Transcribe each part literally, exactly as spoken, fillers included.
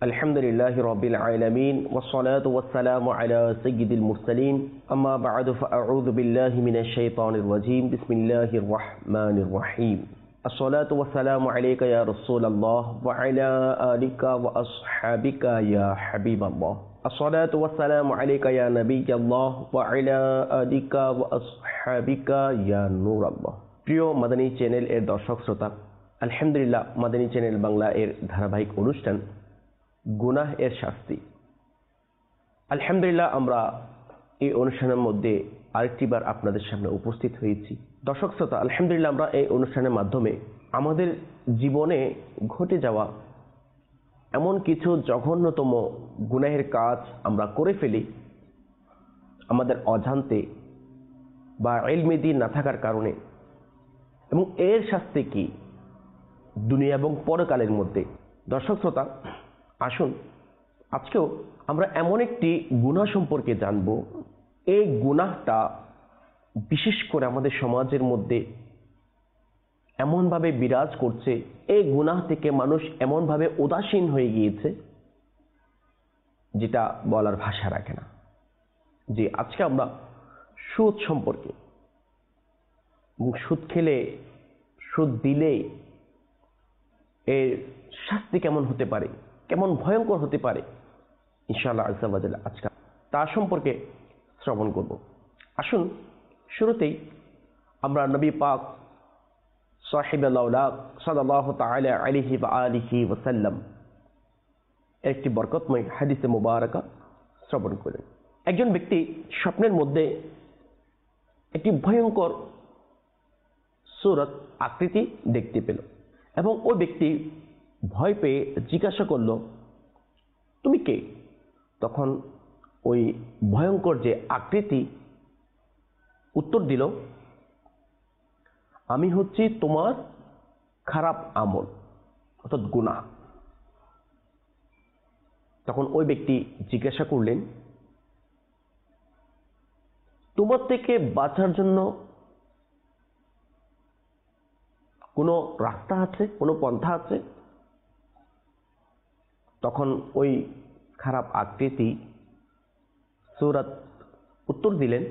الحمد لله رب العالمين والصلاة والسلام على سيد المرسلين أما بعد فأعوذ بالله من الشيطان الرجيم بسم الله الرحمن الرحيم الصلاة والسلام عليك يا رسول الله وعلى آلك وأصحابك يا حبيب الله الصلاة والسلام عليك يا نبي الله وعلى آلك وأصحابك يا نور الله প্রিয় মাদানী চ্যানেল এর দর্শক শ্রোতা আলহামদুলিল্লাহ মাদানী চ্যানেল বাংলা এর ধারাবাহিক অনুষ্ঠান গুনাহ এর শাস্তি। আলহামদুলিল্লাহ আমরা এই অনুষ্ঠানের মধ্যে আরেকটিবার আপনাদের সামনে উপস্থিত হয়েছি। দর্শক শ্রোতা আলহামদুলিল্লাহ আমরা এই অনুষ্ঠানের মাধ্যমে আমাদের জীবনে ঘটে যাওয়া এমন কিছু জঘন্যতম গুনাহের কাজ আমরা করে ফেলি আমাদের অজান্তে বা ইলমে দ্বীন না থাকার কারণে, এবং এর শাস্তি কি দুনিয়া এবং পরকালের মধ্যে। দর্শক শ্রোতা আসুন আজকেও আমরা এমন একটি গুনাহ সম্পর্কে জানব, এই গুনাহটা বিশেষ করে আমাদের সমাজের মধ্যে এমনভাবে বিরাজ করছে, এই গুনাহ থেকে মানুষ এমনভাবে উদাসীন হয়ে গিয়েছে যেটা বলার ভাষা রাখে না। যে আজকে আমরা সুদ সম্পর্কে, সুদ খেলে সুদ দিলে এর শাস্তি কেমন হতে পারে, কেমন ভয়ঙ্কর হতে পারে ইনশাআল্লাহ আযজা ওয়া জাল্লা আজকে তার সম্পর্কে শ্রবণ করব। আসুন শুরুতেই আমরা নবী পাক সাহিবুল আওলাদ সাল্লাল্লাহু তাআলা আলাইহি ওয়া আলিহি ওয়া সাল্লাম একটি বরকতময় হাদিসে মুবারাকা শ্রবণ করেন। একজন ব্যক্তি স্বপ্নের মধ্যে একটি ভয়ঙ্কর সূরত আকৃতি দেখতে পেল এবং ওই ব্যক্তি ভয় পেয়ে জিজ্ঞাসা করল, তুমি কে? তখন ওই ভয়ঙ্কর যে আকৃতি উত্তর দিল, আমি হচ্ছি তোমার খারাপ আমল অর্থাৎ গুনাহ। তখন ওই ব্যক্তি জিজ্ঞাসা করলেন, তোমার থেকে বাঁচার জন্য কোনো রাস্তা আছে, কোনো পন্থা আছে? তখন ওই খারাপ আকৃতি সূরত উত্তর দিলেন,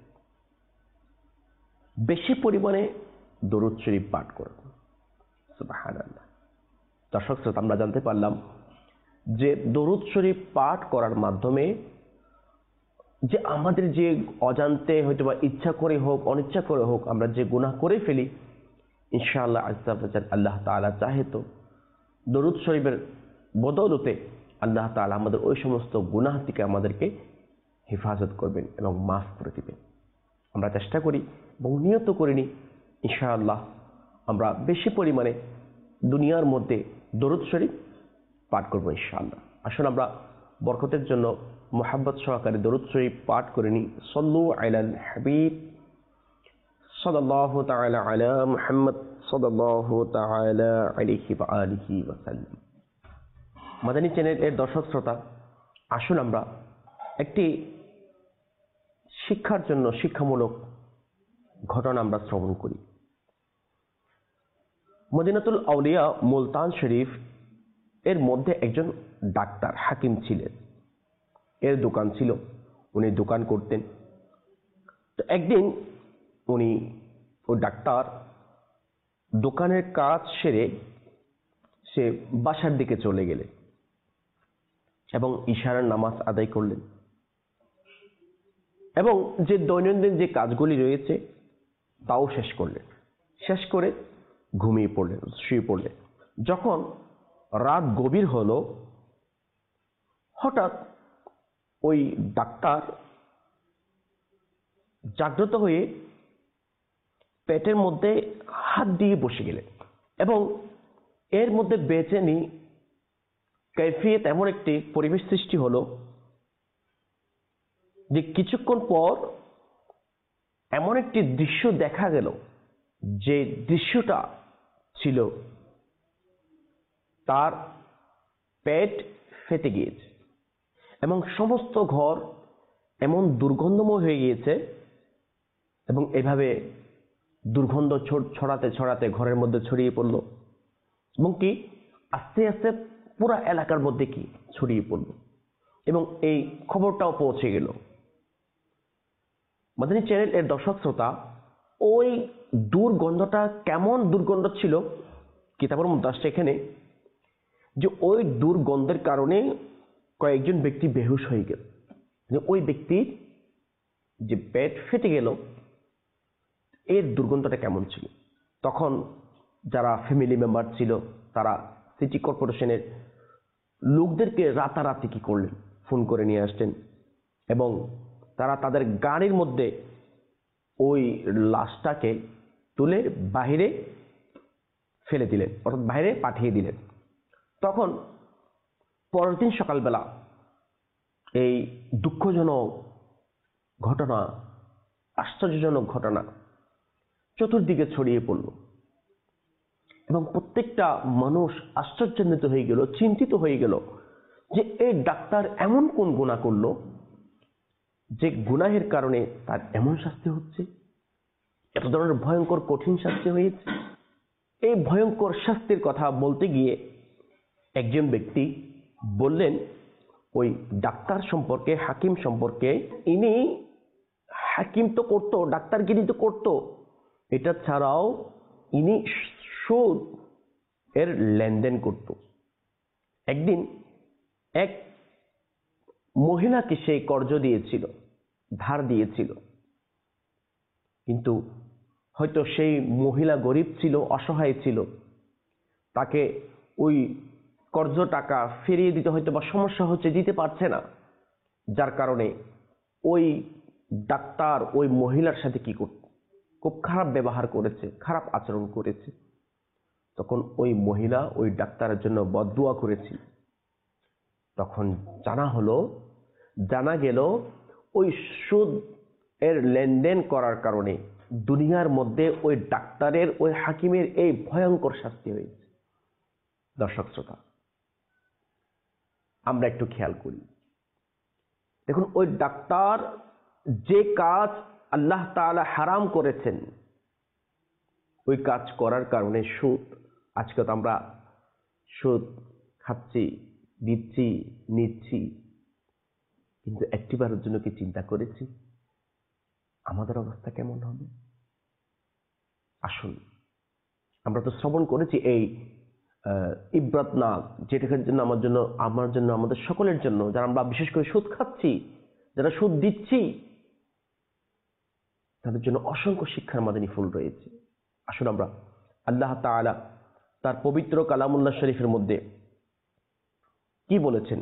বেশি পরিমাণে দরুদ শরীফ পাঠ করো। সুবহানাল্লাহ। দর্শক শ্রোতা আমরা জানতে পারলাম যে দরুদ শরীফ পাঠ করার মাধ্যমে যে আমাদের যে অজান্তে হয়তো বা ইচ্ছা করে হোক অনিচ্ছা করে হোক আমরা যে গুনাহ করে ফেলি, ইনশাআল্লাহ আযজা ওয়া জাল্লা আল্লাহ তাআলা চাহে তো দরুদ শরীফের বদৌলতে আল্লাহ তাআলা আমাদের ওই সমস্ত গুনাহ থেকে আমাদেরকে হেফাজত করবেন এবং মাফ করে দিবেন। আমরা চেষ্টা করি এবং নিয়ত করিনি ইনশাআল্লাহ আমরা বেশি পরিমাণে দুনিয়ার মধ্যে দরুদ শরীফ পাঠ করব ইনশাআল্লাহ। আসুন আমরা বরকতের জন্য মুহাব্বত সহকারে দরুদ শরীফ পাঠ করে নিই। সাল্লু আলাল হাবিব সাল্লাল্লাহু তাআলা আলা মুহাম্মদ সাল্লাল্লাহু তাআলা আলাইহি ওয়া আলিহি ওয়া সাল্লাম। মাদানী চ্যানেল এর দর্শক শ্রোতা আসুন আমরা একটি শিক্ষার জন্য শিক্ষামূলক ঘটনা আমরা শ্রবণ করি। মদিনাতুল আউলিয়া মুলতান শরীফ এর মধ্যে একজন ডাক্তার হাকিম ছিলেন। এর দোকান ছিল, উনি দোকান করতেন। তো একদিন উনি ও ডাক্তার দোকানের কাজ সেরে সে বাসার দিকে চলে গেলেন এবং ইশারার নামাজ আদায় করলেন এবং যে দৈনন্দিন যে কাজগুলি রয়েছে তাও শেষ করলেন। শেষ করে ঘুমিয়ে পড়লেন, শুয়ে পড়লেন। যখন রাত গভীর হলো, হঠাৎ ওই ডাক্তার জাগ্রত হয়ে পেটের মধ্যে হাত দিয়ে বসে গেলেন এবং এর মধ্যে বেচেনি কাইফিয়ত এমন একটি পরিবেশ সৃষ্টি হলো যে কিছুক্ষণ পর এমন একটি দৃশ্য দেখা গেল, যে দৃশ্যটা ছিল তার পেট ফেটে গিয়েছে এবং সমস্ত ঘর এমন দুর্গন্ধময় হয়ে গিয়েছে এবং এভাবে দুর্গন্ধ ছড়াতে ছড়াতে ঘরের মধ্যে ছড়িয়ে পড়ল এবং কি আস্তে আস্তে পুরো এলাকার মধ্যে কি ছড়িয়ে পড়ল এবং এই খবরটাও পৌঁছে গেল। মাদানী চ্যানেল এর দর্শক শ্রোতা, ওই দুর্গন্ধটা কেমন দুর্গন্ধ ছিল, কিতাবের মধ্যে আসছে এখানে যে ওই দুর্গন্ধের কারণে কয়েকজন ব্যক্তি বেহুশ হয়ে গেল। ওই ব্যক্তির যে পেট ফেটে গেল, এর দুর্গন্ধটা কেমন ছিল। তখন যারা ফ্যামিলি মেম্বার ছিল তারা সিটি কর্পোরেশনের লোকদেরকে রাতারাতি কি করলেন, ফোন করে নিয়ে আসলেন এবং তারা তাদের গাড়ির মধ্যে ওই লাশটাকে তুলে বাইরে ফেলে দিলেন, অর্থাৎ বাইরে পাঠিয়ে দিলেন। তখন পরের দিন সকালবেলা এই দুঃখজনক ঘটনা, আশ্চর্যজনক ঘটনা চতুর্দিকে ছড়িয়ে পড়ল এবং প্রত্যেকটা মানুষ আশ্চর্যান্বিত হয়ে গেল, চিন্তিত হয়ে গেল যে এই ডাক্তার এমন কোন গুনাহ করলো যে গুনাহের কারণে তার এমন শাস্তি হচ্ছে, এত ধরনের ভয়ঙ্কর কঠিন শাস্তি হয়েছে। এই ভয়ঙ্কর শাস্তির কথা বলতে গিয়ে একজন ব্যক্তি বললেন ওই ডাক্তার সম্পর্কে, হাকিম সম্পর্কে, ইনি হাকিম তো করতো, ডাক্তারগিরি তো করতো, এটা ছাড়াও ইনি সুদ এর লেনদেন করত। একদিন এক মহিলাকে সেই কর্জ দিয়েছিল, ধার দিয়েছিল, কিন্তু হয়তো সেই মহিলা গরিব ছিল, অসহায় ছিল, তাকে ওই কর্জ টাকা ফিরিয়ে দিতে হয়তো বা সমস্যা হচ্ছে, দিতে পারছে না, যার কারণে ওই ডাক্তার ওই মহিলার সাথে কি করত, খুব খারাপ ব্যবহার করেছে, খারাপ আচরণ করেছে। তখন ওই মহিলা ওই ডাক্তারের জন্য বদদুয়া করেছিল। তখন জানা হলো, জানা গেল ওই সুদ এর লেনদেন করার কারণে দুনিয়ার মধ্যে ওই ডাক্তারের, ওই হাকিমের এই ভয়ঙ্কর শাস্তি হয়েছে। দর্শক শ্রোতা, আমরা একটু খেয়াল করি, দেখুন ওই ডাক্তার যে কাজ আল্লাহ তাআলা হারাম করেছেন, ওই কাজ করার কারণে সুদ, আজকে তো আমরা সুদ খাচ্ছি, দিচ্ছি, নিচ্ছি, কিন্তু একটিবারের জন্য কি চিন্তা করেছি আমাদের অবস্থা কেমন হবে? আসুন, আমরা তো শ্রবণ করেছি এই ইব্রাতনাক, যেটার জন্য আমার জন্য, আমার জন্য, আমাদের সকলের জন্য, যারা আমরা বিশেষ করে সুদ খাচ্ছি, যারা সুদ দিচ্ছি, তাদের জন্য অসংখ্য শিক্ষার মাদানী ফুল রয়েছে। আসুন আমরা আল্লাহ তাআলা তার পবিত্র কালামুল্লাহ শরীফের মধ্যে কি বলেছেন,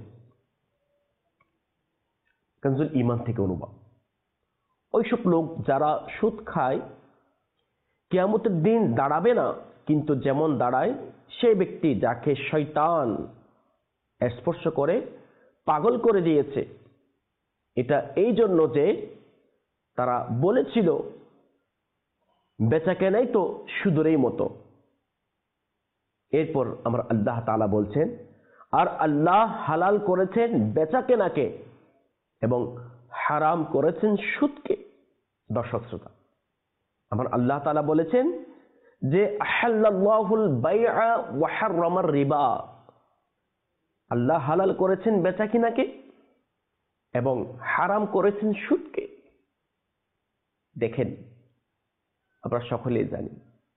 কানজুল ঈমান থেকে অনুবাদ। ওইসব লোক যারা সুদ খায় কিয়ামতের দিন দাঁড়াবে না, কিন্তু যেমন দাঁড়ায় সেই ব্যক্তি যাকে শয়তান স্পর্শ করে পাগল করে দিয়েছে। এটা এই জন্য যে তারা বলেছিল বেচা কেনাই তো সুদের মতো। এরপর আমরা আল্লাহ তাআলা বলছেন, আর আল্লাহ হালাল করেছেন বেচা কেনাকে এবং হারাম করেছেন সুদকে। দর্শক শ্রোতা, আমার আল্লাহ তাআলা বলেছেন যে আহাল্লাল্লাহুল বাইআ ওয়া হাররামার রিবা, আল্লাহ হালাল করেছেন বেচা কেনাকে এবং হারাম করেছেন সুদকে। দেখেন, আমরা সকলেই জানি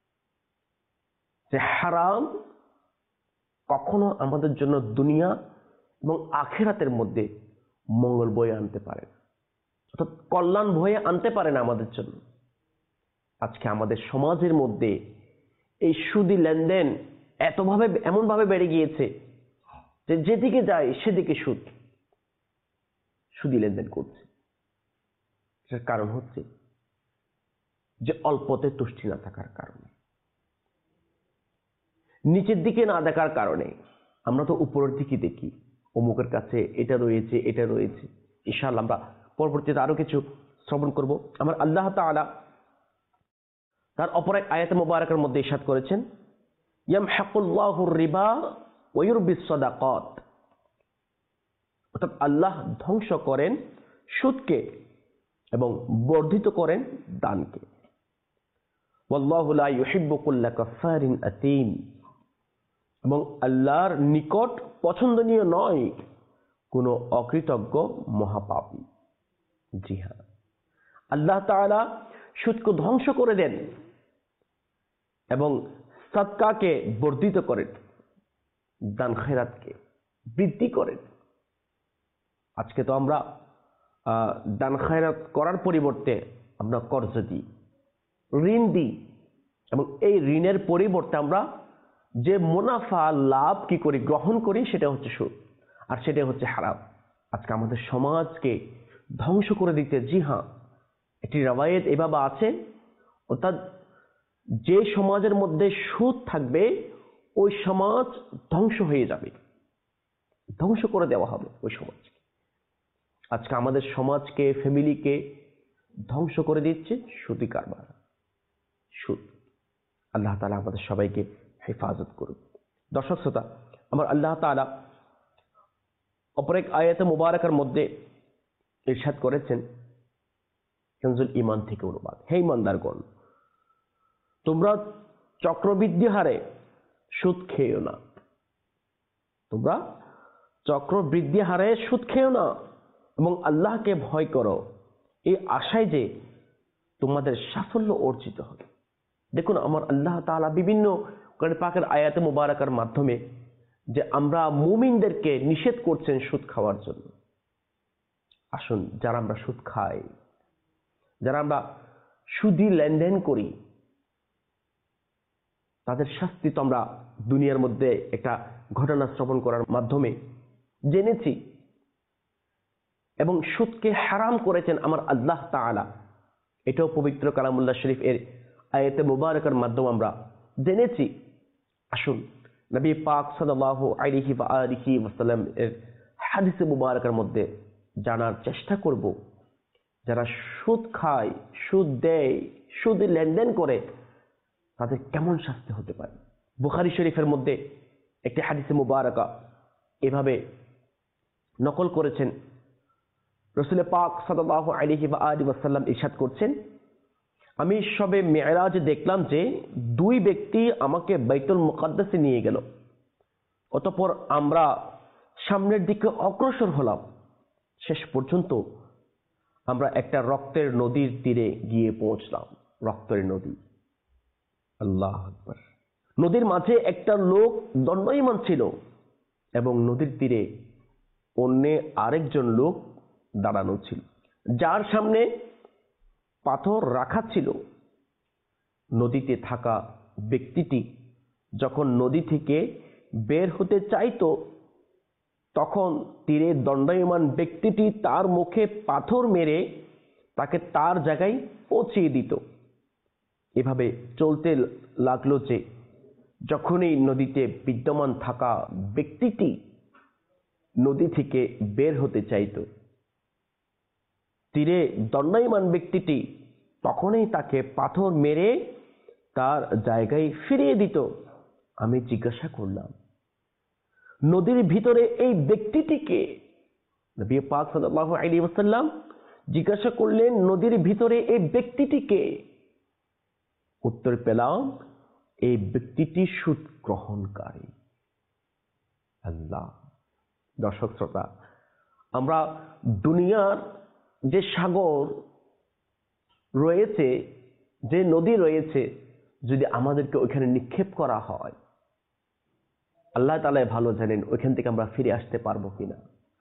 যে হারাম কখনো আমাদের জন্য দুনিয়া এবং আখিরাতের মধ্যে মঙ্গল বয়ে আনতে পারে না, অর্থাৎ কল্যাণ বয়ে আনতে পারে না আমাদের জন্য। আজকে আমাদের সমাজের মধ্যে এই সুদি লেনদেন এতভাবে, এমন ভাবে বেড়ে গিয়েছে যে যেদিকে যায় সেদিকে সুদ, সুদি লেনদেন করছে। এর কারণ হচ্ছে যে অল্পতে তুষ্টি না থাকার কারণে, নিচের দিকে না দেখার কারণে। আমরা তো উপরের দিকে দেখি, অমুকের কাছে এটা রয়েছে, এটা রয়েছে। ইনশাআল্লাহ আমরা পরবর্তীতে আরো কিছু শ্রবণ করব। আমার আল্লাহ তাআলা তার অপর এক আয়াতে মুবারাকার মধ্যে ইরশাদ করেছেন, ইয়ামহাকুল্লাহুর রিবা ওয়া ইউরবিস সাদাকাত, অর্থাৎ আল্লাহ ধ্বংস করেন সুদকে এবং বর্ধিত করেন দানকে। ওয়াল্লাহু লা ইউহিব্বু কুল্লা কাফফারিন আতীম, এবং আল্লাহর নিকট পছন্দনীয় নয় কোনো অকৃতজ্ঞ মহাপাপী। জি হ্যাঁ, আল্লাহ তাআলা সুদকে ধ্বংস করে দেন এবং সাদকাকে বর্ধিত করেন, দান খেরাতকে বৃদ্ধি করেন। আজকে তো আমরা দান খেরাত করার পরিবর্তে আমরা কর্জ দিই, ঋণ দিই, এবং এই ঋণের পরিবর্তে আমরা যে মুনাফা লাভ কি করি, গ্রহণ করি, সেটা হচ্ছে সুদ, আর সেটা হচ্ছে হারাম। আজকে আমাদের সমাজকে ধ্বংস করে দিতে, জি হ্যাঁ, একটি রওয়ায়েত এভাবে আছে, অর্থাৎ যে সমাজের মধ্যে সুদ থাকবে ওই সমাজ ধ্বংস হয়ে যাবে, ধ্বংস করে দেওয়া হবে ওই সমাজকে। আজকে আমাদের সমাজকে, ফ্যামিলিকে ধ্বংস করে দিচ্ছে সুদি কারবার, সুদ। আল্লাহ তাআলা আমাদের সবাইকে হেফাজত করুন। দর্শক শ্রোতা, আমার আল্লাহ তাআলা অপর এক আয়াতে মুবারাকার মধ্যে ইরশাদ করেছেন, কানজুল ঈমান থেকে অনুবাদ, হে ঈমানদারগণ, তোমরা চক্রবৃদ্ধি হারে সুদ খেও না, তোমরা চক্রবৃদ্ধি হারে সুদ খেও না, এবং আল্লাহকে ভয় করো, এই আশায় যে তোমাদের সাফল্য অর্জিত হবে। দেখুন, আমার আল্লাহ তাআলা বিভিন্ন কোরআন পাকের আয়াতে মুবারাকার মাধ্যমে যে আমরা মুমিনদেরকে নিষেধ করছেন সুদ খাওয়ার জন্য। আসুন, যারা আমরা সুদ খাই, যারা আমরা সুদি লেনদেন করি, তাদের শাস্তি তো আমরা দুনিয়ার মধ্যে একটা ঘটনা শ্রবণ করার মাধ্যমে জেনেছি, এবং সুদকে হারাম করেছেন আমার আল্লাহ তাআলা, এটাও পবিত্র কালামুল্লাহ শরীফ এর আয়াতে মুবারাকার মাধ্যমে আমরা জেনেছি। আসুন, নবী পাক সাল্লাল্লাহু আলাইহি ওয়া আলিহি ওয়াসাল্লাম এর হাদিসে মুবারাকার মধ্যে জানার চেষ্টা করব, যারা সুদ খায়, সুদ দেয়, সুদ লেনদেন করে, তাদের কেমন শাস্তি হতে পারে। বুখারী শরীফের মধ্যে একটি হাদিসে মুবারাকা এভাবে নকল করেছেন, রাসূল পাক সাল্লাল্লাহু আলাইহি ওয়া আলিহি ওয়াসাল্লাম ইরশাদ করছেন, আমি সবে মেরাজে দেখলাম যে দুই ব্যক্তি আমাকে বাইতুল মুকাদ্দাসে নিয়ে গেল, অতঃপর আমরা সামনের দিকে অগ্রসর হলাম, শেষ পর্যন্ত আমরা একটা রক্তের নদীর তীরে গিয়ে পৌঁছলাম। রক্তের নদী, আল্লাহু আকবার। নদীর মাঝে একটা লোক দণ্ডায়মান ছিল এবং নদীর তীরে অন্য আরেকজন লোক দাঁড়ানো ছিল, যার সামনে পাথর রাখা ছিল। নদীতে থাকা ব্যক্তিটি যখন নদী থেকে বের হতে চাইতো, তখন তীরে দণ্ডায়মান ব্যক্তিটি তার মুখে পাথর মেরে তাকে তার জায়গায় পৌঁছিয়ে দিত। এভাবে চলতে লাগলো যে যখনই নদীতে বিদ্যমান থাকা ব্যক্তিটি নদী থেকে বের হতে চাইতো, তীরে দণ্ডায়মান ব্যক্তিটি তখনই তাকে পাথর মেরে তার জায়গায় ফিরিয়ে দিত। আমি জিজ্ঞাসা করলাম, নদীর ভিতরে এই ব্যক্তিটিকে? নবী পাক সাল্লাল্লাহু আলাইহি ওয়াসাল্লাম জিজ্ঞাসা করলেন, নদীর ভিতরে এই ব্যক্তিটিকে? উত্তর পেলাম, এই ব্যক্তিটি সুদ গ্রহণকারী। আল্লাহ। দর্শক শ্রোতা, আমরা দুনিয়ার যে সাগর রয়েছে, যে নদী রয়েছে, যদি আমাদেরকে ওইখানে নিক্ষেপ করা হয়, আল্লাহ তাআলা ভালো জানেন ওইখান থেকে আমরা ফিরে আসতে পারবো কিনা।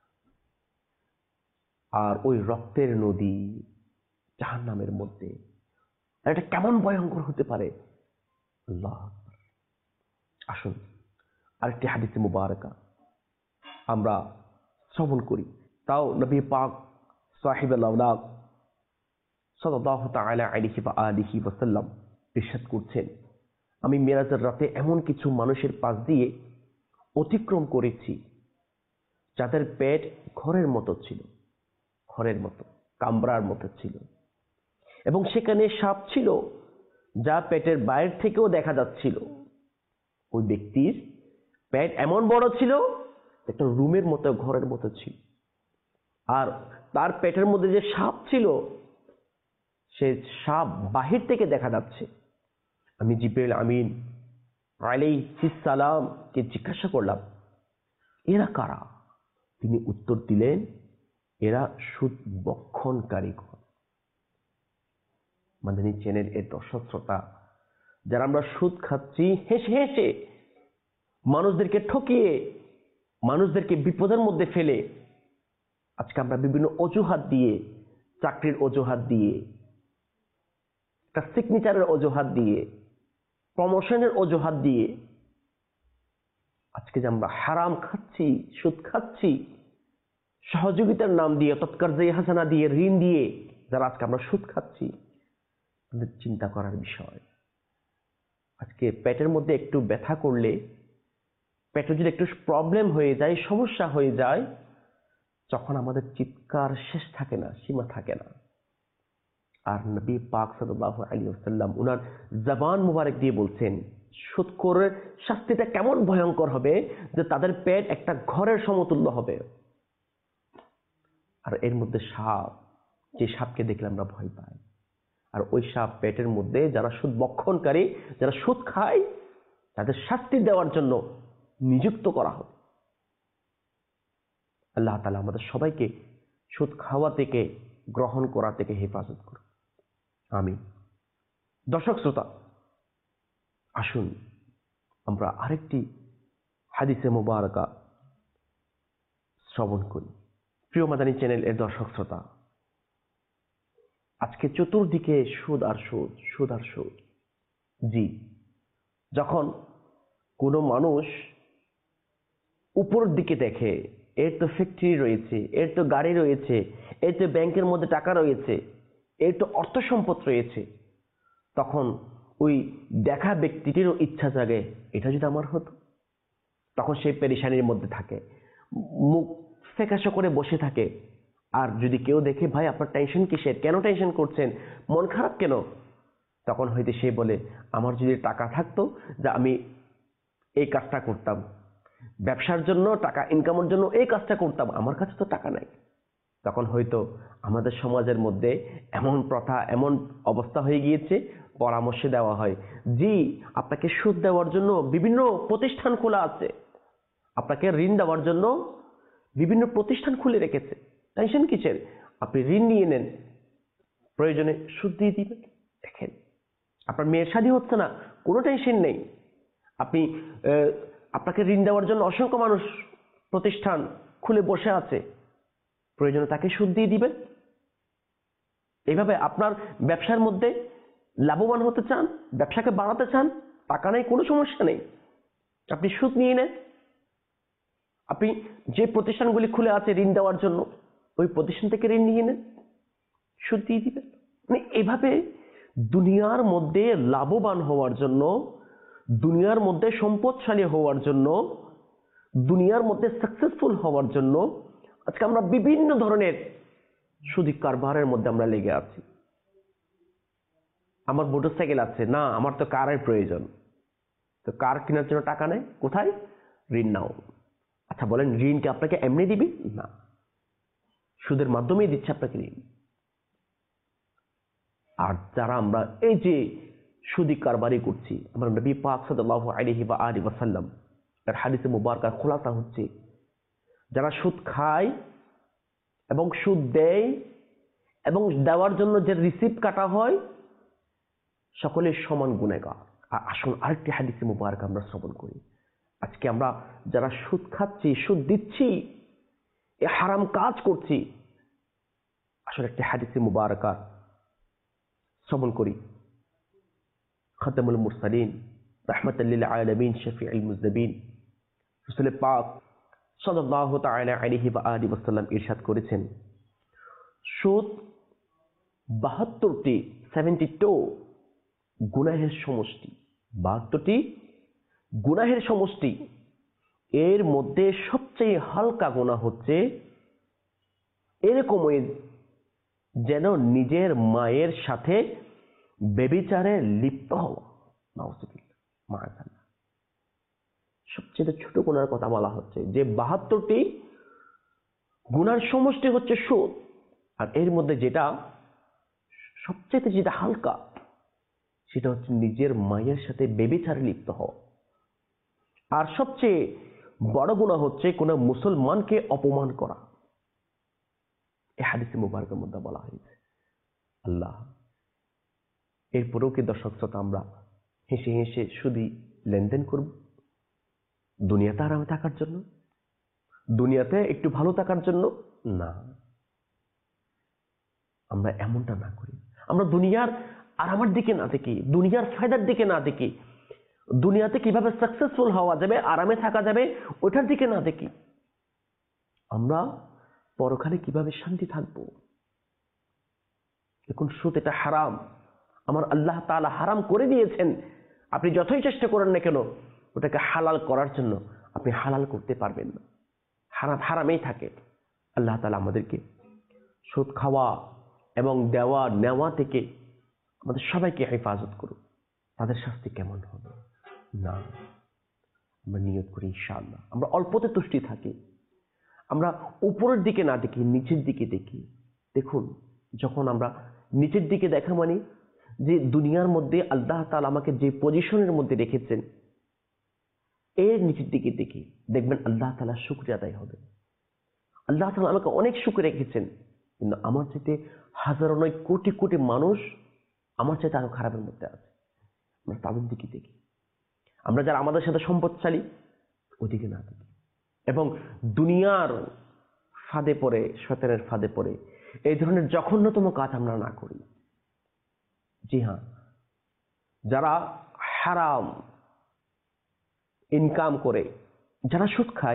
আর ওই রক্তের নদী জাহান্নামের মধ্যে, এটা কেমন ভয়ঙ্কর হতে পারে। আল্লাহ। আসুন, আরেকটি হাদিসে মুবারাকা আমরা শ্রবণ করি, তাও নবী পাক সাহিবুল আওলাদ সাল্লাল্লাহু তাআলা আলাইহি ওয়া আলিহি ওয়াসাল্লাম ইরশাদ করছেন, আমি মেরাজের রাতে এমন কিছু মানুষের পাশ দিয়ে অতিক্রম করেছি যাদের পেট ঘরের মতো ছিল, ঘরের মতো, কামরার মতো ছিল, এবং সেখানে সাপ ছিল যা পেটের বাইরে থেকেও দেখা যাচ্ছিল। ওই ব্যক্তির পেট এমন বড় ছিল, একটা রুমের মতো, ঘরের মতো ছিল, আর তার পেটের মধ্যে যে সাপ ছিল, সে সাপ বাহির থেকে দেখা যাচ্ছে। আমি জিবরাইল আমিন আলাইহিস সালাম কে জিজ্ঞাসা করলাম, এরা কারা? তিনি উত্তর দিলেন, এরা সুদ বক্ষণকারীগণ। মাদানী চ্যানেল এর দর্শক শ্রোতা, যারা আমরা সুদ খাচ্ছি হেসে হেসে, মানুষদেরকে ঠকিয়ে, মানুষদেরকে বিপদের মধ্যে ফেলে, আজকে আমরা বিভিন্ন অজুহাত দিয়ে, চাকরির অজুহাত দিয়ে, একটা সিগনেচারের অজুহাত দিয়ে, প্রমোশনের অজুহাত দিয়ে, আজকে যে আমরা হারাম খাচ্ছি, সুদ খাচ্ছি, সহযোগিতার নাম দিয়ে, তৎকার্যে হাসানা দিয়ে, ঋণ দিয়ে, যারা আজকে আমরা সুদ খাচ্ছি, আমাদের চিন্তা করার বিষয়। আজকে পেটের মধ্যে একটু ব্যথা করলে, পেটে যদি একটু প্রবলেম হয়ে যায়, সমস্যা হয়ে যায়, তখন আমাদের চিৎকার শেষ থাকে না, সীমা থাকে না। আর নবী পাক সাল্লাল্লাহু আলাইহি ওয়াসাল্লাম উনার জবান মুবারক দিয়ে বলছেন, সুদখোরের শাস্তিটা কেমন ভয়ঙ্কর হবে যে তাদের পেট একটা ঘরের সমতুল্য হবে। আর এর মধ্যে সাপ, যে সাপকে দেখলে আমরা ভয় পাই, আর ওই সাপ পেটের মধ্যে যারা সুদ বক্ষণকারী, যারা সুদ খায়, তাদের শাস্তি দেওয়ার জন্য নিযুক্ত করা হবে। আল্লাহ তাআলা আমাদের সবাইকে সুদ খাওয়া থেকে, গ্রহণ করা থেকে হেফাজত করুন, আমিন। দর্শক শ্রোতা, আসুন আমরা আরেকটি হাদিসে মুবারাকা শ্রবণ করি। প্রিয় মাদানী চ্যানেল এর দর্শক শ্রোতা, আজকে চতুর্দিকে সুদ আর সুদ, সুদ আর সুদ। জি, যখন কোনো মানুষ উপরের দিকে দেখে, এর তো ফ্যাক্টরি রয়েছে, এর তো গাড়ি রয়েছে, এর তো ব্যাংকের মধ্যে টাকা রয়েছে, এর তো অর্থ সম্পদ রয়েছে, তখন ওই দেখা ব্যক্তিটিরও ইচ্ছা জাগে, এটা যদি আমার হতো। তখন সে পেরেশানির মধ্যে থাকে, মুখ ফ্যাকাশে করে বসে থাকে। আর যদি কেউ দেখে, ভাই আপনার টেনশন কিসের, কেন টেনশন করছেন, মন খারাপ কেন, তখন হয়তো সে বলে, আমার যদি টাকা থাকতো যে আমি এই কাজটা করতাম, ব্যবসার জন্য, টাকা ইনকামের জন্য এই কাজটা করতাম, আমার কাছে তো টাকা নাই। তখন হয়তো আমাদের সমাজের মধ্যে এমন প্রথা, এমন অবস্থা হয়ে গিয়েছে, পরামর্শ দেওয়া হয়, জি আপনাকে সুদ দেওয়ার জন্য বিভিন্ন প্রতিষ্ঠান খোলা আছে, আপনাকে ঋণ দেওয়ার জন্য বিভিন্ন প্রতিষ্ঠান খুলে রেখেছে, টেনশন কিসের, আপনি ঋণ নিয়ে নেন, প্রয়োজনে সুদ দিয়ে দিবেন। দেখেন, আপনার মেয়ের শাদী হচ্ছে না, কোনো টেনশন নেই, আপনি আপনাকে ঋণ দেওয়ার জন্য অসংখ্য মানুষ, প্রতিষ্ঠান খুলে বসে আছে, প্রয়োজনে তাকে সুদ দিয়ে দিবেন। এইভাবে আপনার ব্যবসার মধ্যে লাভবান হতে চান, ব্যবসাকে বাড়াতে চান, টাকা নেই, কোনো সমস্যা নেই, আপনি সুদ নিয়ে নেন। আপনি যে প্রতিষ্ঠানগুলি খুলে আছে ঋণ দেওয়ার জন্য, ওই প্রতিষ্ঠান থেকে ঋণ নিয়ে নেন, সুদ দিয়ে দিবেন। মানে এভাবে দুনিয়ার মধ্যে লাভবান হওয়ার জন্য, দুনিয়ার মধ্যে সম্পদশালী হওয়ার জন্য, দুনিয়ার মধ্যে সাকসেসফুল হওয়ার জন্য আজকে আমরা বিভিন্ন ধরনের সুদি কারবারের মধ্যে আমরা লেগে আছি। আমার মোটরসাইকেল আছে, না আমার তো কারের প্রয়োজন, তো কার কেনার জন্য টাকা নেই, কোথায়, ঋণ নাও। আচ্ছা বলেন, ঋণ কি আপনাকে এমনি দিবি? না, সুদের মাধ্যমেই দিচ্ছে আপনাকে ঋণ। আর যারা আমরা এই যে সুদি কারবারি করছি, আমরা নবী পাক সাল্লাল্লাহু আলাইহি ওয়া আলিহি ওয়াসাল্লাম এর হাদিসে মুবারকার খোলাসা হচ্ছে, যারা সুদ খায় এবং সুদ দেয় এবং দেওয়ার জন্য যে রিসিপ্ট কাটা হয়, সকলের সমান গুনাহগার। আর আসুন আরেকটি হাদিসে মুবারক আমরা শ্রবণ করি। আজকে আমরা যারা সুদ খাচ্ছি, সুদ দিচ্ছি, এ হারাম কাজ করছি, আসলে একটি হাদিসে মুবারকা শ্রবণ করি। খাতামুল মুরসালিন রাহমাতাল লিল আলামিন শফিউল মুজনিবিন রাসূল পাক সাল্লাল্লাহু তাআলা আলাইহি ওয়া আলিহি ওয়াসাল্লাম ইরশাদ করেছেন, সুদ বাহাত্তরটি বাহাত্তর গুনাহের সমষ্টি, বাহাত্তরটি গুনাহের সমষ্টি। এর মধ্যে সবচেয়ে হালকা গুনাহ হচ্ছে এরকমই যেন নিজের মায়ের সাথে ব্যভিচারে লিপ্ত হওয়া। নাউযুবিল্লাহ, মাআযাল্লাহ। সবচেয়ে ছোট গুনার কথা বলা হচ্ছে, যে বাহাত্তরটি গুনার সমষ্টি হচ্ছে সুদ, আর এর মধ্যে যেটা সবচেয়ে যেটা হালকা, সেটা হচ্ছে নিজের মায়ের সাথে ব্যভিচারে লিপ্ত হওয়া। আর সবচেয়ে বড় গুনাহ হচ্ছে কোনো মুসলমানকে অপমান করা। এই হাদিসে মুবারকের মধ্যে বলা হয়েছে। আল্লাহ, এরপরেও কি দর্শক শ্রোতা আমরা হেসে হেসে শুধু লেনদেন করব দুনিয়াতে আরামে থাকার জন্য, দুনিয়াতে একটু ভালো থাকার জন্য? না, আমরা এমনটা না করি। আমরা দুনিয়ার আরামের দিকে না দেখি, দুনিয়ার ফায়দার দিকে না দেখি, দুনিয়াতে কিভাবে সাকসেসফুল হওয়া যাবে, আরামে থাকা যাবে, ওটার দিকে না দেখি। আমরা পরকালে কিভাবে শান্তি থাকবো। এখন সুদ এটা হারাম, আমার আল্লাহ তাআলা হারাম করে দিয়েছেন। আপনি যতই চেষ্টা করেন না কেন ওটাকে হালাল করার জন্য, আপনি হালাল করতে পারবেন না। হারাম হারামেই থাকে। আল্লাহ তাআলা আমাদেরকে সুদ খাওয়া এবং দেওয়া নেওয়া থেকে আমাদের সবাইকে হেফাজত করুন। তাদের শাস্তি কেমন হবে? না, আমরা নিয়ত করি ইনশাআল্লাহ আমরা অল্পতে তুষ্টি থাকি, আমরা উপরের দিকে না দেখি, নিচের দিকে দেখি। দেখুন, যখন আমরা নিচের দিকে দেখা মানে যে দুনিয়ার মধ্যে আল্লাহ তাআলা আমাকে যে পজিশনের মধ্যে রেখেছেন এর নিচের দিকে দেখি, দেখবেন আল্লাহ তাআলা শুকরিয়া আদায় হবে। আল্লাহ তাআলা আমাকে অনেক সুখে রেখেছেন, কিন্তু আমার চাইতে হাজারো নয় কোটি কোটি মানুষ আমার চাইতে আরো খারাপের মধ্যে আছে। আমরা তাদের দিকে দেখি, আমরা যারা আমাদের সাথে সম্পদশালী ওদিকে না দেখি, এবং দুনিয়ার ফাঁদে পড়ে, শয়তানের ফাঁদে পড়ে এই ধরনের জঘন্যতম কাজ আমরা না করি। জি হ্যাঁ, যারা হারাম ইনকাম করে, যারা সুদ খায়,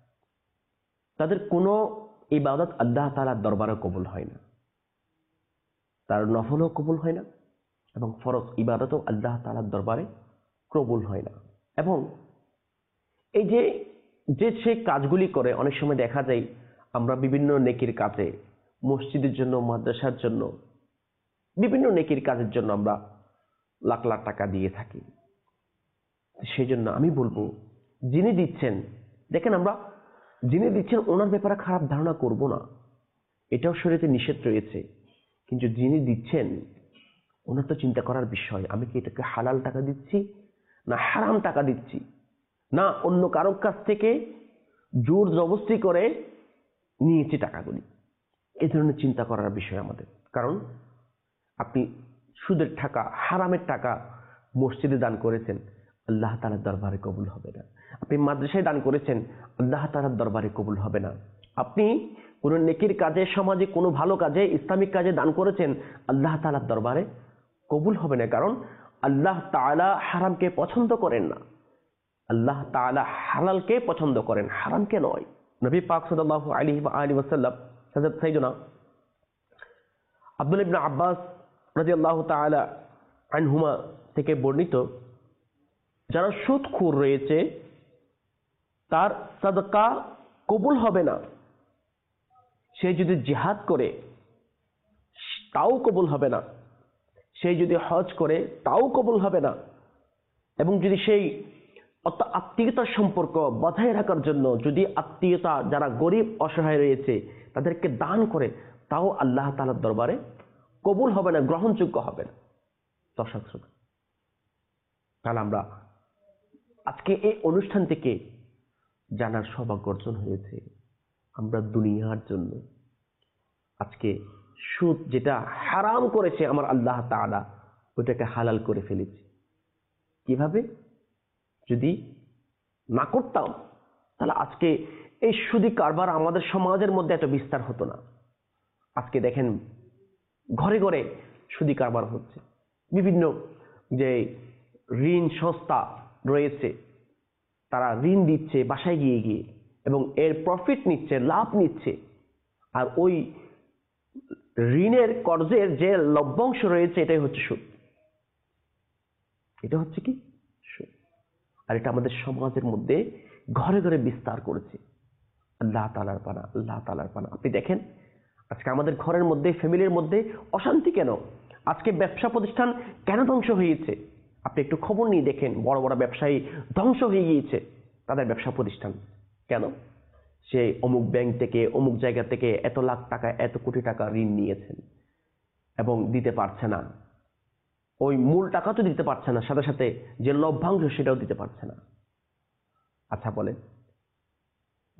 তাদের কোনো ইবাদত আল্লাহ তাআলার দরবারে কবুল হয় না, তার নফলও কবুল হয় না এবং ফরজ ইবাদতও আল্লাহ তাআলার দরবারে কবুল হয় না। এবং এই যে যে সে কাজগুলি করে, অনেক সময় দেখা যায় আমরা বিভিন্ন নেকির কাজে, মসজিদের জন্য, মাদ্রাসার জন্য, বিভিন্ন নেকির কাজের জন্য আমরা লাখ লাখ টাকা দিয়ে থাকি। সেই জন্য আমি বলবো, যিনি দিচ্ছেন, দেখেন আমরা যিনি দিচ্ছেন ওনার ব্যাপারে খারাপ ধারণা করব না, এটাও শরীয়তে নিষেধ রয়েছে। কিন্তু যিনি দিচ্ছেন ওনার তো চিন্তা করার বিষয়, আমি কি এটাকে হালাল টাকা দিচ্ছি না হারাম টাকা দিচ্ছি, না অন্য কারোর কাছ থেকে জোর জবরদস্তি করে নিয়েছি টাকাগুলি। এই ধরনের চিন্তা করার বিষয় আমাদের। কারণ আপনি সুদের টাকা, হারামের টাকা মসজিদে দান করেছেন, আল্লাহ তাআলার দরবারে কবুল হবে না। আপনি মাদ্রাসায় দান করেছেন, আল্লাহ তাআলার দরবারে কবুল হবে না। আপনি কোনো নেকির কাজে, সমাজে কোনো ভালো কাজে, ইসলামিক কাজে দান করেছেন, আল্লাহ তাআলার দরবারে কবুল হবে না। কারণ আল্লাহ তাআলা হারামকে পছন্দ করেন না, আল্লাহ তাআলা হালালকে পছন্দ করেন, হারামকে নয়। নবী পাক সাল্লাল্লাহু আলাইহি ওয়া আলিহি ওয়াসাল্লাম হযরত সাইয়েদনা আব্দুল্লাহ ইবনে আব্বাস রাদিয়াল্লাহু তাআলা আনহুমা থেকে বর্ণিত, যারা সুদখোর রয়েছে তার সাদকা কবুল হবে না। সে যদি জিহাদ করে তাও কবুল হবে না, সে যদি হজ করে তাও কবুল হবে না, এবং যদি সেই আত্মীয়তার সম্পর্ক বজায় রাখার জন্য যদি আত্মীয়তা, যারা গরিব অসহায় রয়েছে তাদেরকে দান করে, তাও আল্লাহ তাআলার দরবারে কবুল হবে না, গ্রহণযোগ্য হবে না। দর্শক শ্রোতা, তাহলে আমরা আজকে এই অনুষ্ঠান থেকে জানার সৌভাগ্য অর্জন হয়েছে, আমরা দুনিয়ার জন্য আজকে সুদ যেটা হারাম করেছে আমার আল্লাহ তাআলা, ওটাকে হালাল করে ফেলেছি। কিভাবে? যদি না করতাম তাহলে আজকে এই সুদি কারবার আমাদের সমাজের মধ্যে এত বিস্তার হতো না। আজকে দেখেন ঘরে ঘরে সুদি কারবার হচ্ছে, বিভিন্ন যে ঋণ সংস্থা রয়েছে তারা ঋণ দিচ্ছে বাসায় গিয়ে গিয়ে, এবং এর প্রফিট নিচ্ছে, লাভ নিচ্ছে, আর ওই ঋণের কর্জের যে লভ্যাংশ রয়েছে এটাই হচ্ছে সুদ। এটা হচ্ছে কি? সুদ। আর এটা আমাদের সমাজের মধ্যে ঘরে ঘরে বিস্তার করেছে। আল্লাহ তাআলার পানা, আল্লাহ তাআলার পানা। আপনি দেখেন আজকে আমাদের ঘরের মধ্যে, ফ্যামিলির মধ্যে অশান্তি কেন? আজকে ব্যবসা প্রতিষ্ঠান কেন ধ্বংস হয়েছে? আপনি একটু খবর নিয়ে দেখেন, বড় বড় ব্যবসায়ী ধ্বংস হয়ে গিয়েছে তাদের ব্যবসা প্রতিষ্ঠান। কেন? সে অমুক ব্যাংক থেকে, অমুক জায়গা থেকে এত লাখ টাকা, এত কোটি টাকা ঋণ নিয়েছেন এবং দিতে পারছে না। ওই মূল টাকা তো দিতে পারছে না, সাথে সাথে যে লভ্যাংশ সেটাও দিতে পারছে না। আচ্ছা বলেন,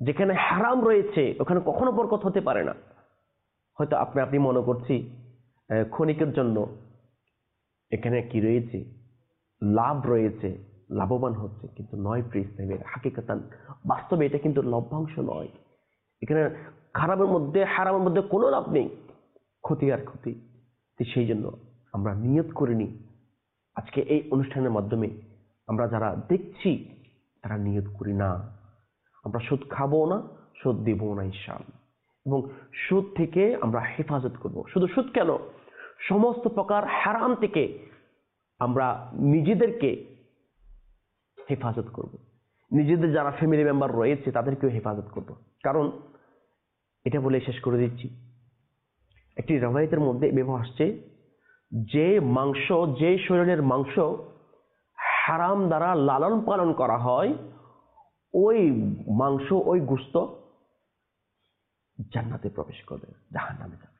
যেখানে হারাম রয়েছে ওখানে কখনো বরকত হতে পারে না। হয়তো আপনি আপনি মনে করছি আহ, ক্ষণিকের জন্য এখানে কি রয়েছে, লাভ রয়েছে, লাভবান হচ্ছে, কিন্তু নয় প্রিয় ইসলামের হাকিকাতান বাস্তবে এটা কিন্তু লভ্যাংশ নয়। এখানে খারাপের মধ্যে হারামের মধ্যে কোনো লাভ নেই, ক্ষতি আর ক্ষতি। তো সেই জন্য আমরা নিয়ত করে নিই আজকে এই অনুষ্ঠানের মাধ্যমে আমরা যারা দেখছি তারা নিয়ত করি না আমরা সুদ খাবো না, সুদ দিব না ইনশাআল্লাহ, এবং সুদ থেকে আমরা হেফাজত করব। শুধু সুদ কেন, সমস্ত প্রকার হারাম থেকে আমরা নিজেদেরকে হেফাজত করব, নিজেদের যারা ফ্যামিলি মেম্বার রয়েছে তাদেরকেও হেফাজত করব। কারণ এটা বলে শেষ করে দিচ্ছি, একটি রওয়ায়াতের মধ্যে এভাবে আসছে যে মাংস, যে শরীরের মাংস হারাম দ্বারা লালন পালন করা হয় ওই মাংস, ওই গোশত জান্নাতে প্রবেশ করবে, জাহান্নামে যাবে।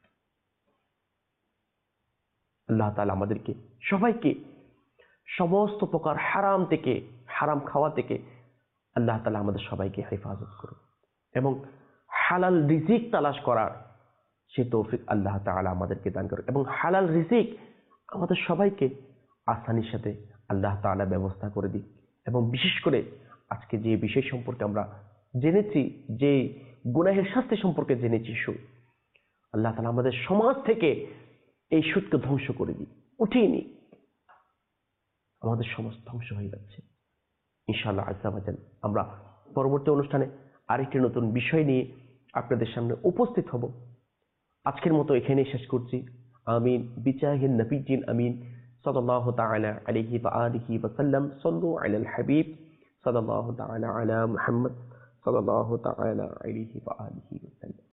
আল্লাহ তাআলা আমাদেরকে সবাইকে সমস্ত প্রকার হারাম থেকে, হারাম খাওয়া থেকে আল্লাহ তাআলা আমাদের সবাইকে হেফাজত করুন এবং হালাল রিজিক তালাশ করার সে তৌফিক আল্লাহ তাআলা আমাদেরকে দান করুন, এবং হালাল রিজিক আমাদের সবাইকে আসানির সাথে আল্লাহ তাআলা ব্যবস্থা করে দিক। এবং বিশেষ করে আজকে যে বিষয় সম্পর্কে আমরা জেনেছি, যে গুনাহের শাস্তি সম্পর্কে জেনেছি সুদ, আল্লাহ তাআলা আমাদের সমাজ থেকে এই সুদকে ধ্বংস করে দিই, উঠিয়ে নি। আমাদের সমাজ ধ্বংস হয়ে যাচ্ছে। ইনশাআল্লাহ আজ্জা ওয়া জাল আমরা পরবর্তী অনুষ্ঠানে আরেকটি নতুন বিষয় নিয়ে আপনাদের সামনে উপস্থিত হব। আজকের মতো এখানেই শেষ করছি। আমিন বিজাহিন নবিয়্যিন আমিন সাল্লাল্লাহু তাআলা আলাইহি ওয়া আলিহি ওয়া সাল্লাম। সাল্লু আলাল হাবিব সাল্লাল্লাহু তাআলা আলা মুহাম্মদ সাল্লাল্লাহু তাআলা আলাইহি ওয়া আলিহি ওয়া সাল্লাম।